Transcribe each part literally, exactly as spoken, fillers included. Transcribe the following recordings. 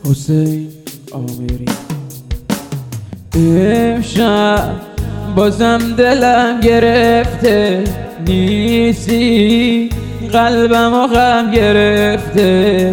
حسین آمری. امشب بازم دلم گرفته، نیستی قلبم و غم گرفته،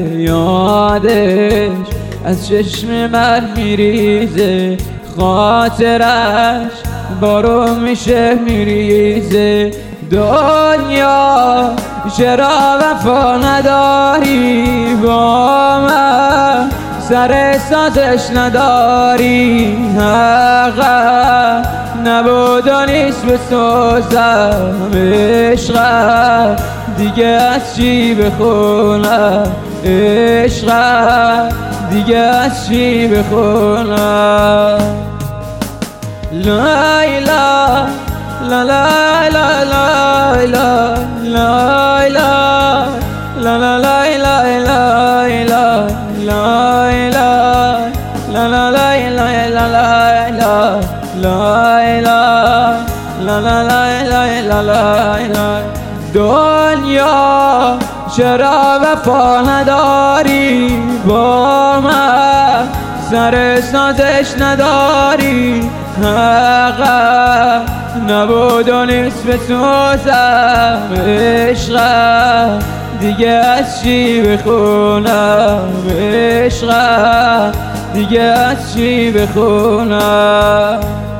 یادش از چشم من میریزه، خاطرش بارون میشه میریزه. دنیا چرا وفا نداری با من، سر سازش نداری، حقا نبود و نیست بسوزم، عشقم دیگه از چی بخونم، عشقم دیگه از چی بخونم. لیلا لا لا لا لا لا لا لا لا لا لا لا دنیا چرا وفا نداری با من، سر سازش نداری، حقا نبود و نیست بسوزم، عشقم دیگه از چی بخونم، عشقم دیگه از چی بخونم.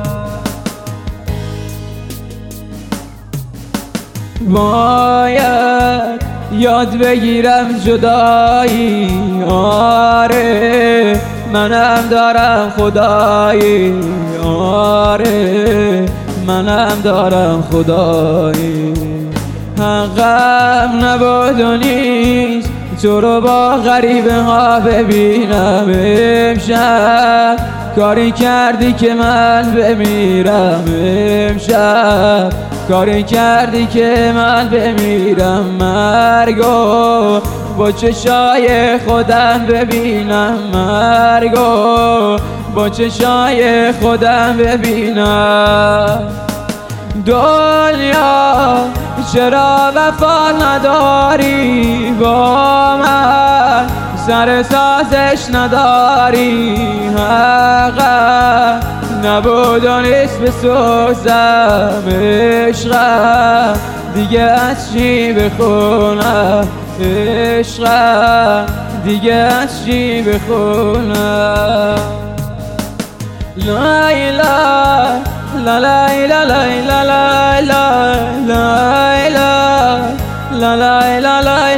باید یاد بگیرم جدایی، آره منم دارم خدایی، آره منم دارم خدایی، حقم نبود و نیست تو رو با غریبه ها ببینم. امشب کاری کردی که من بمیرم، امشب کاری کردی که من بمیرم، مرگو با چشای خودم ببینم، مرگو با چشای خودم ببینم. دنیا چرا وفا نداری با من، سر سازش نداری، حقا نبود و نیست بسوزم، عشقم دیگه از چی بخونم، عشقم دیگه از چی بخونم. لیلا لا لا لا لا لا لا لا لا لا لا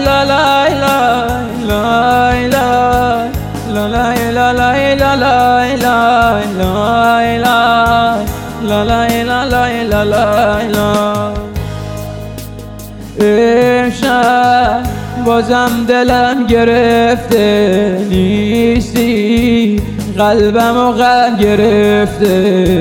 لا. امشب بازم دلم گرفته، نیستی قلبم و غم گرفته،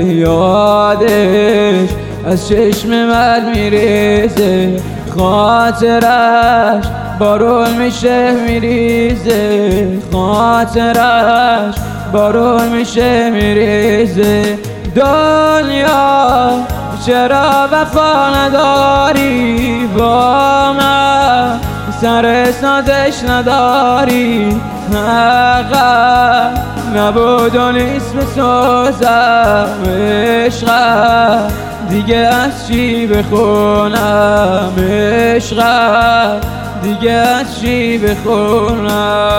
یادش از چشم من میریزه، خاطرش بارون میشه میریزه، خاطرش بارون میشه میریزه. دنیا چرا وفا نداری با من، سر سازش نداری، حقا نبود و نیست بسوزم، عشقم دیگه از چی بخونم، عشقم دیگه از چی بخونم.